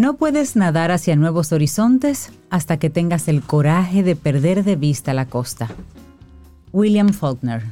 No puedes nadar hacia nuevos horizontes hasta que tengas el coraje de perder de vista la costa. William Faulkner.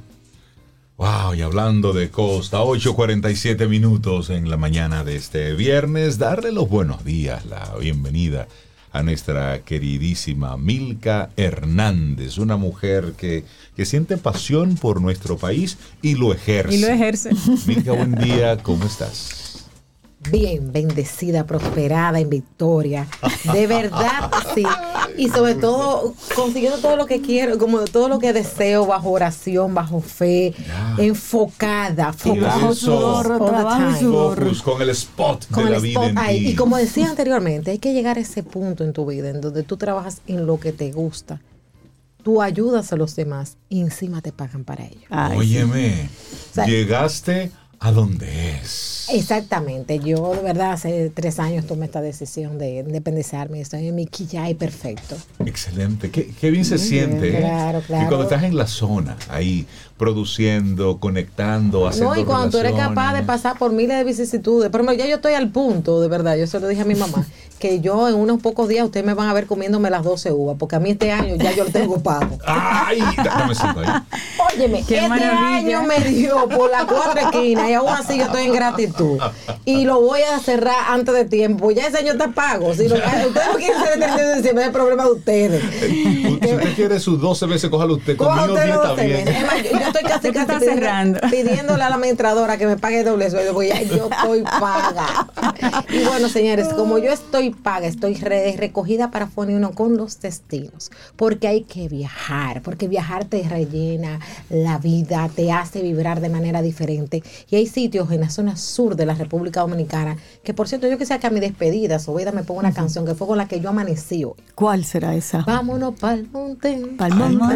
Wow, y hablando de costa, 8:47 minutos en la mañana de este viernes, darle los buenos días, la bienvenida a nuestra queridísima Milka Hernández, una mujer que siente pasión por nuestro país y lo ejerce. Milka, buen día, ¿cómo estás? Bien, bendecida, prosperada, en victoria. De verdad, sí. Y sobre todo, consiguiendo todo lo que quiero, como todo lo que deseo, bajo oración, bajo fe, enfocada, bajo sudor, trabajo y sudor. Con el spot con de el la vida spot en ahí. ti. Y como decía anteriormente, hay que llegar a ese punto en tu vida en donde tú trabajas en lo que te gusta. Tú ayudas a los demás y encima te pagan para ello. Óyeme, o sea, llegaste a donde es. Exactamente. Yo, de verdad, hace 3 años tomé esta decisión de independizarme. Estoy en mi quillay perfecto. Excelente. Qué bien se siente. Claro, claro. Y cuando estás en la zona, ahí, produciendo, conectando, haciendo No, y cuando tú eres capaz de pasar por miles de vicisitudes. Pero ya yo estoy al punto, de verdad. Yo se lo dije a mi mamá, que yo en unos pocos días ustedes me van a ver comiéndome las 12 uvas, porque a mí este año ya yo lo tengo pago. ¡Ay! Dame siento ahí. Óyeme, este año me dio por las 4 esquinas y aún así yo estoy en gratitud. Y lo voy a cerrar antes de tiempo. Ya ese año está pago. Si ustedes no quieren ser el 31 de diciembre, es problema de ustedes. Si usted quiere sus 12 veces, cójalo usted. Conmigo 10 está bien. Yo estoy casi pidiéndole a la administradora que me pague doble sueldo, porque ya yo estoy paga. Y bueno, señores, como yo estoy paga, estoy recogida para Fone1 con los destinos, porque hay que viajar, porque viajar te rellena la vida, te hace vibrar de manera diferente. Y hay sitios en la zona sur de la República Dominicana, que por cierto, yo quisiera que a mi despedida, Sobeida me ponga una canción que fue con la que yo amanecí hoy. ¿Cuál será esa? Vámonos pa'l monte. Pa'l monte.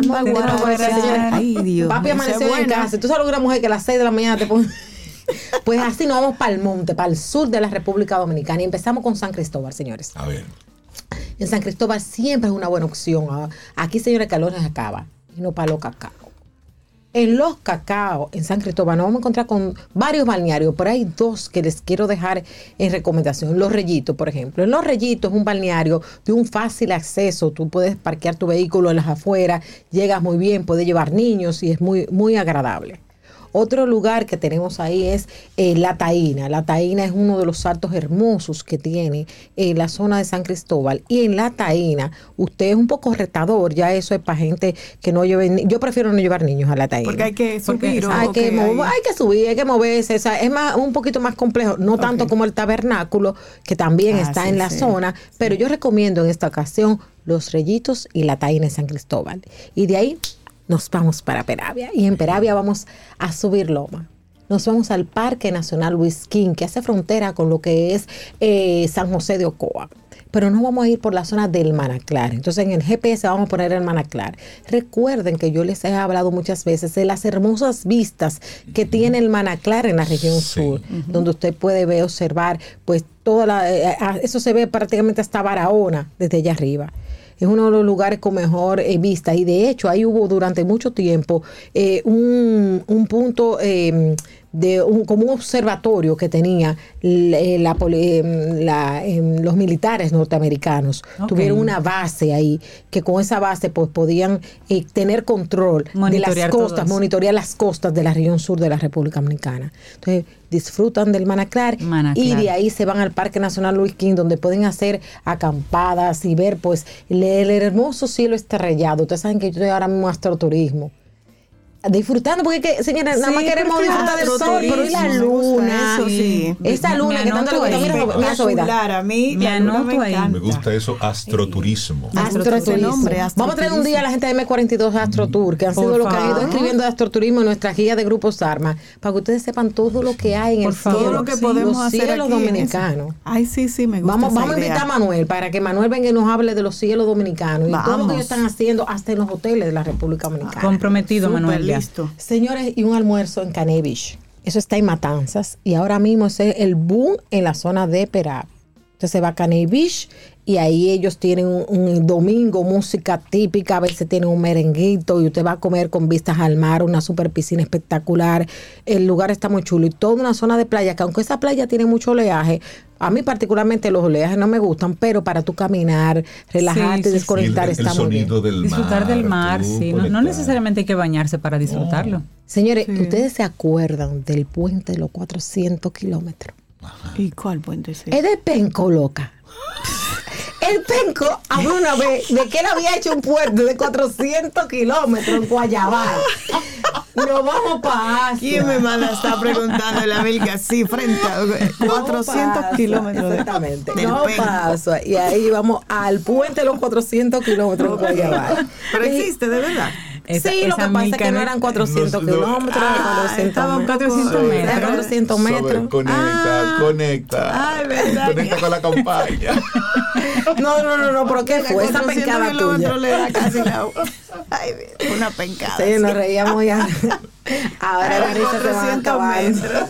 Ay, Dios. Papi amaneció en casa. Tú sabes que una mujer que a las 6 de la mañana te pone... Pues así nos vamos para el monte, para el sur de la República Dominicana. Y empezamos con San Cristóbal, señores. A ver. En San Cristóbal siempre es una buena opción. Aquí, señores, calor se acaba. Y no para los cacao. En los cacao, en San Cristóbal, nos vamos a encontrar con varios balnearios, pero hay 2 que les quiero dejar en recomendación. Los Rellitos, por ejemplo. En Los Rellitos es un balneario de un fácil acceso. Tú puedes parquear tu vehículo en las afueras, llegas muy bien, puedes llevar niños y es muy, muy agradable. Otro lugar que tenemos ahí es La Taína. La Taína es uno de los saltos hermosos que tiene la zona de San Cristóbal. Y en La Taína, usted es un poco retador, ya eso es para gente que no lleve... Yo prefiero no llevar niños a La Taína. Porque hay que subir. Hay que subir, hay que moverse. O sea, es un poquito más complejo, no tanto como el tabernáculo, que también está en la zona, pero yo recomiendo en esta ocasión Los Rellitos y La Taína en San Cristóbal. Y de ahí... nos vamos para Peravia y en Peravia vamos a subir loma. Nos vamos al Parque Nacional Huisquín, que hace frontera con lo que es San José de Ocoa. Pero no vamos a ir por la zona del Manaclar. Entonces en el GPS vamos a poner el Manaclar. Recuerden que yo les he hablado muchas veces de las hermosas vistas que tiene el Manaclar en la región sur, donde usted puede ver, observar, pues eso se ve prácticamente hasta Barahona desde allá arriba. Es uno de los lugares con mejor vista y de hecho ahí hubo durante mucho tiempo un punto como un observatorio que tenía los militares norteamericanos. Okay. Tuvieron una base ahí que con esa base pues podían tener control de las costas, monitorear las costas de la región sur de la República Dominicana. Entonces disfrutan del Manaclar y de ahí se van al Parque Nacional Huisquín, donde pueden hacer acampadas y ver pues el hermoso cielo estrellado. Ustedes saben que yo estoy ahora mismo astroturismo. Disfrutando, porque señora, nada más queremos disfrutar del sol, pero y la luna, eso, sí. Esa luna que tanto le gusta, mira Sobeida. A mí me anoto ahí. Me gusta eso, astroturismo. Astroturismo. Vamos a traer un día a la gente de M42 Astrotour, que han sido los que han ido escribiendo de astroturismo en nuestra guía de Grupos Arma, para que ustedes sepan todo lo que hay en el cielo, todo lo que podemos los hacer cielos aquí dominicanos. Ay, sí, me gusta. Vamos a invitar a Manuel para que Manuel venga y nos hable de los cielos dominicanos y todo lo que ellos están haciendo hasta en los hoteles de la República Dominicana. Comprometido, Manuel. Listo. Señores, y un almuerzo en Caney Beach. Eso está en Matanzas y ahora mismo es el boom en la zona de Peravia. Usted se va a Caney Beach y ahí ellos tienen un domingo música típica, a veces tienen un merenguito y usted va a comer con vistas al mar, una super piscina espectacular. El lugar está muy chulo y toda una zona de playa, que aunque esa playa tiene mucho oleaje, a mí particularmente los oleajes no me gustan, pero para tú caminar, relajarte, desconectar está muy bien. Disfrutar del mar, sí. No necesariamente hay que bañarse para disfrutarlo. Señores, ¿ustedes se acuerdan del puente de los 400 kilómetros? Ajá. ¿Y cuál puente es ese? Es de Penco, loca. El Penco habló una vez de que él había hecho un puente de 400 kilómetros en Guayabal. Nos vamos para Asua. ¿Quién me manda a estar preguntando la Milka así frente a 400 kilómetros? Exactamente. No paso. Y ahí vamos al puente de los 400 kilómetros en Guayabal. Pero existe, de verdad. Sí, lo que pasa es que no eran 400 kilómetros, eran 400 metros. 400 metros. Conecta. Ay, verdad. Conecta con la campaña. No, pero ¿qué fue esa pencada tuya? Le da casi ay, una pencada. Sí, nos reíamos ya. Ahora la risa se va a acabar.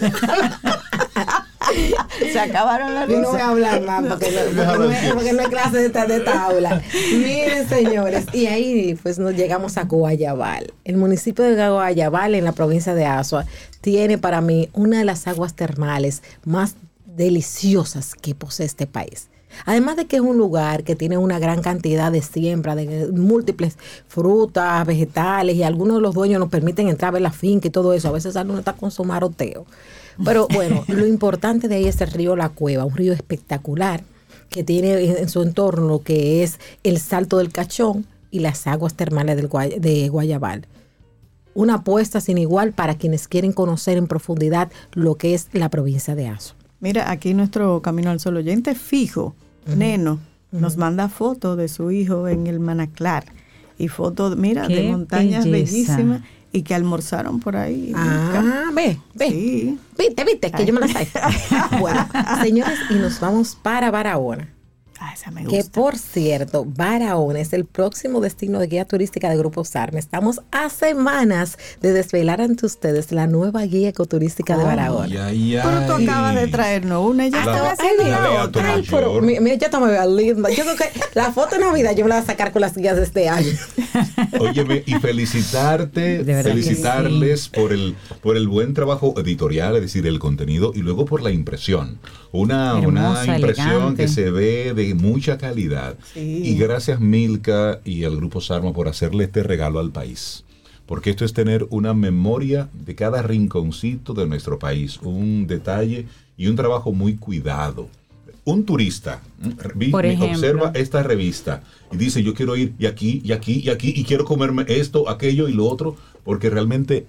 Se acabaron las risas. Yo no voy a hablar más porque no hay clase de esta aula. Miren, señores, y ahí pues nos llegamos a Guayabal. El municipio de Guayabal, en la provincia de Asua, tiene para mí una de las aguas termales más deliciosas que posee este país. Además de que es un lugar que tiene una gran cantidad de siembra, de múltiples frutas, vegetales, y algunos de los dueños nos permiten entrar a ver la finca y todo eso. A veces alguno está con su maroteo. Pero bueno, lo importante de ahí es el río La Cueva, un río espectacular que tiene en su entorno lo que es el Salto del Cachón y las aguas termales de Guayabal. Una apuesta sin igual para quienes quieren conocer en profundidad lo que es la provincia de Asua. Mira, aquí nuestro Camino al Sol oyente fijo, Neno, nos manda fotos de su hijo en el Manaclar y fotos, mira, de montañas bellísimas y que almorzaron por ahí. Ve. Sí. Viste, que yo me la sé. Bueno, señores, y nos vamos para Barahona. Esa me gusta. Que por cierto, Barahona es el próximo destino de guía turística de Grupo Sarma. Estamos a semanas de desvelar ante ustedes la nueva guía ecoturística de Barahona. Pero tú acabas de traernos una, ya estaba haciendo la otra. Mira, ya está muy linda. Yo creo que la foto de Navidad yo me la voy a sacar con las guías de este año. Óyeme, y felicitarles por el buen trabajo editorial, es decir, el contenido, y luego por la impresión. Una impresión elegante, que se ve de mucha calidad. Sí. Y gracias Milka y al Grupo Sarma por hacerle este regalo al país. Porque esto es tener una memoria de cada rinconcito de nuestro país, un detalle y un trabajo muy cuidado. Un turista observa esta revista y dice, yo quiero ir y aquí, y quiero comerme esto, aquello y lo otro, porque realmente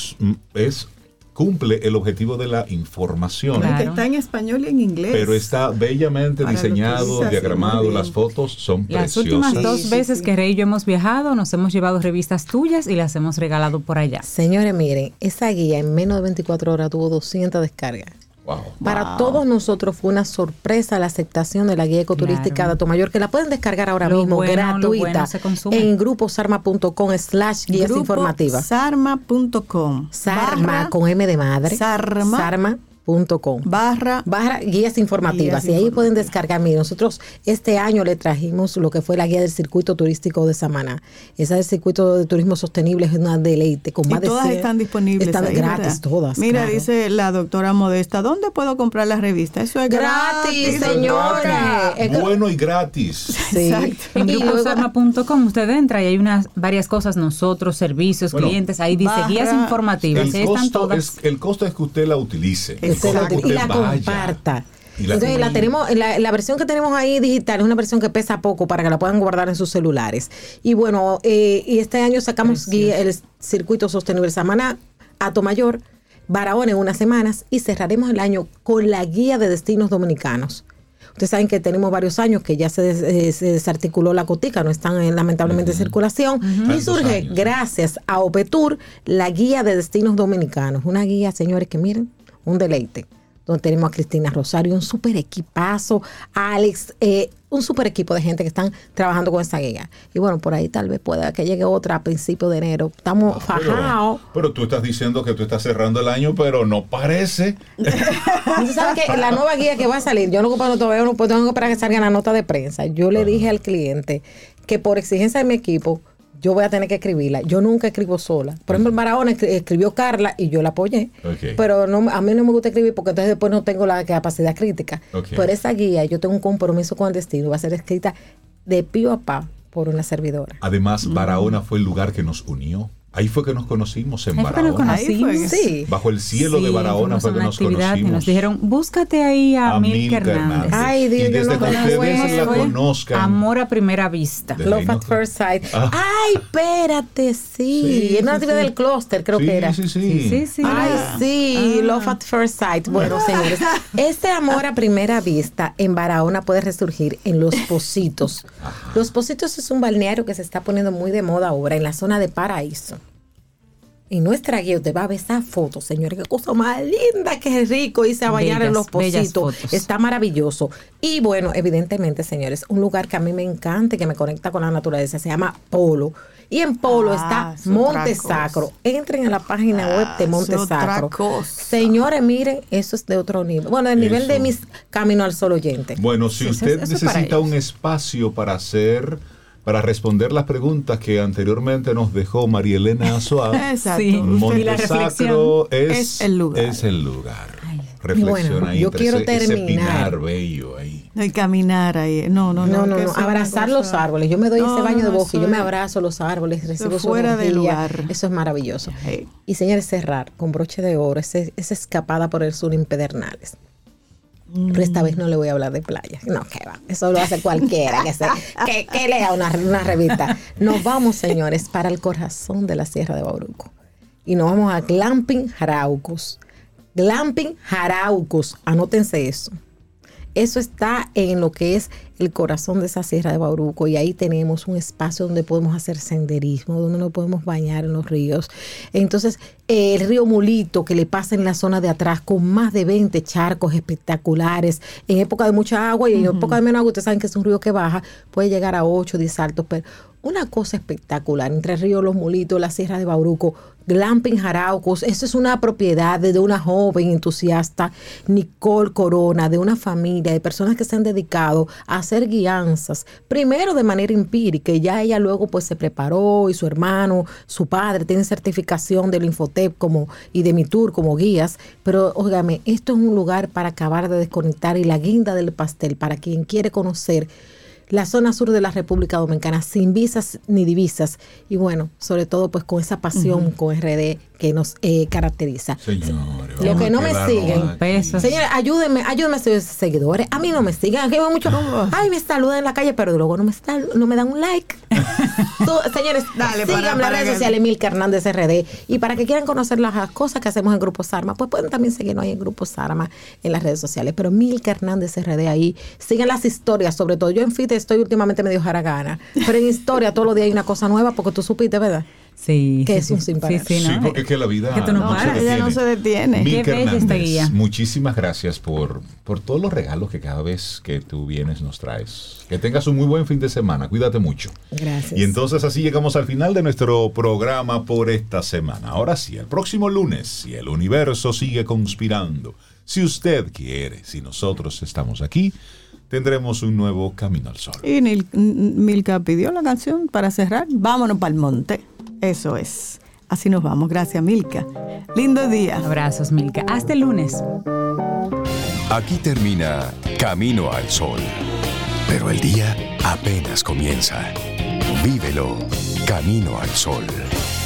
cumple el objetivo de la información. Claro. Que está en español y en inglés. Pero está bellamente diseñado, diagramado, las fotos son preciosas. Las últimas 2 veces que Rey y yo hemos viajado, nos hemos llevado revistas tuyas y las hemos regalado por allá. Señores, miren, esa guía en menos de 24 horas tuvo 200 descargas. Wow. Para todos nosotros fue una sorpresa la aceptación de la guía ecoturística de Atomayor, que la pueden descargar ahora mismo gratuita en gruposarma.com/guías informativas. Gruposarma.com. Sarma con M de madre. Sarma.com barra guías informativas y ahí pueden descargar. Mire, nosotros este año le trajimos lo que fue la guía del circuito turístico de Samaná. Esa del circuito de turismo sostenible es una deleite con más de 100. Todas están disponibles, están ahí, gratis, ¿verdad? Todas. Mira, claro. Dice la doctora Modesta, ¿dónde puedo comprar la revista? Eso es gratis, señora. Bueno y gratis. Sí. En gruposarma.com usted entra y hay varias cosas, nosotros, servicios, clientes, ahí dice guías informativas. El costo es que usted la utilice. Y la comparta. Entonces la tenemos, la versión que tenemos ahí digital es una versión que pesa poco para que la puedan guardar en sus celulares. Y bueno, y este año sacamos el circuito sostenible Samaná, Atomayor, Barahona en unas semanas y cerraremos el año con la guía de destinos dominicanos. Ustedes saben que tenemos varios años que ya se desarticuló la cotica, no están lamentablemente en circulación. Y surge, gracias a OPETUR, la guía de destinos dominicanos. Una guía, señores, que miren, un deleite. Donde tenemos a Cristina Rosario, un súper equipazo, Alex, un super equipo de gente que están trabajando con esa guía. Y bueno, por ahí tal vez pueda que llegue otra a principios de enero. Estamos fajados. Pero tú estás diciendo que tú estás cerrando el año, pero no parece. Tú sabes que la nueva guía que va a salir, yo no todavía no tengo que esperar que salga la nota de prensa. Yo le dije al cliente que por exigencia de mi equipo, yo voy a tener que escribirla. Yo nunca escribo sola. Por ejemplo, en Barahona escribió Carla y yo la apoyé. Okay. Pero a mí no me gusta escribir porque entonces después no tengo la capacidad crítica. Okay. Pero esa guía, yo tengo un compromiso con el destino. Va a ser escrita de pío a pa por una servidora. Además, Barahona fue el lugar que nos unió. Ahí fue que nos conocimos en Barahona. Sí. Bajo el cielo de Barahona fue que nos conocimos. Y nos dijeron, búscate ahí a Milka Hernández. Ay, Dios, y desde que ustedes la conozcan. Amor a primera vista. Love at first sight. Ay, espérate, sí. Es una actividad del clúster, creo que era. Sí. Ay, sí, Love at first sight. Bueno, señores, este amor a primera vista en Barahona puede resurgir en Los Pocitos. Los Pocitos es un balneario que se está poniendo muy de moda ahora en la zona de Paraíso. En nuestra guía usted va a ver esa foto, señores. Qué cosa más linda, qué rico irse a bañar en Los Pocitos. Está maravilloso. Y bueno, evidentemente, señores, un lugar que a mí me encanta y que me conecta con la naturaleza se llama Polo. Y en Polo está Monte Sacro. Entren a la página web de Monte Sacro. Señores, miren, eso es de otro nivel. Bueno, el nivel de mis Camino al Sol oyentes. Bueno, si usted necesita un espacio para responder las preguntas que anteriormente nos dejó María Elena Azuá. Exacto. Sí. Monte Sacro es el lugar. Es el lugar. Ay. Reflexiona Bueno, ahí yo entre quiero ese terminar. pinar bello ahí. No, y caminar ahí. No. Abrazar los árboles. Yo me doy ese baño de boca y yo me abrazo los árboles, recibo su fuera energía. de lugar. Eso es maravilloso. Hey. Y señores, cerrar con broche de oro esa escapada por el sur en Pedernales. Pero esta vez no le voy a hablar de playa. No, que va. Eso lo hace cualquiera que lea una revista. Nos vamos, señores, para el corazón de la Sierra de Bauruco. Y nos vamos a Glamping Jaraucos. Glamping Jaraucos. Anótense eso. Eso está en lo que es el corazón de esa Sierra de Bauruco y ahí tenemos un espacio donde podemos hacer senderismo, donde nos podemos bañar en los ríos. Entonces, el río Mulito que le pasa en la zona de atrás con más de 20 charcos espectaculares, en época de mucha agua y en época de menos agua, ustedes saben que es un río que baja, puede llegar a 8 o 10 saltos, pero una cosa espectacular, entre el río Los Mulitos, la Sierra de Bauruco, Glamping Jaraucos. Eso es una propiedad de una joven entusiasta, Nicole Corona, de una familia, de personas que se han dedicado a hacer guianzas, primero de manera empírica, y ya ella luego pues se preparó, y su hermano, su padre, tienen certificación del Infotep y de Mitur como guías, pero óigame, esto es un lugar para acabar de desconectar y la guinda del pastel para quien quiere conocer la zona sur de la República Dominicana sin visas ni divisas y bueno, sobre todo pues con esa pasión con RD que nos caracteriza. Señores, lo que no me siguen, señores, ayúdenme a seguir seguidores. A mí no me sigan, aquí veo mucho, ay, me saludan en la calle, pero luego no me dan un like. Señores, síganme en las redes sociales Milka Hernández RD y para que quieran conocer las cosas que hacemos en Grupo Sarma, pues pueden también seguirnos ahí en Grupo Sarma en las redes sociales, pero Milka Hernández RD ahí, sigan las historias, sobre todo yo en Fit estoy últimamente medio jaragana, pero en historia todos los días hay una cosa nueva porque tú supiste, ¿verdad? Sí. Que es un sin parar. Sí, porque es que la vida que ella no se detiene. Milka Qué bella esta guía. Muchísimas gracias por todos los regalos que cada vez que tú vienes nos traes. Que tengas un muy buen fin de semana. Cuídate mucho. Gracias. Y entonces así llegamos al final de nuestro programa por esta semana. Ahora sí, el próximo lunes, si el universo sigue conspirando, si usted quiere, si nosotros estamos aquí, tendremos un nuevo Camino al Sol. Y Milka pidió la canción para cerrar. Vámonos para el monte. Eso es. Así nos vamos. Gracias, Milka. Lindo día. Abrazos, Milka. Hasta el lunes. Aquí termina Camino al Sol. Pero el día apenas comienza. Vívelo Camino al Sol.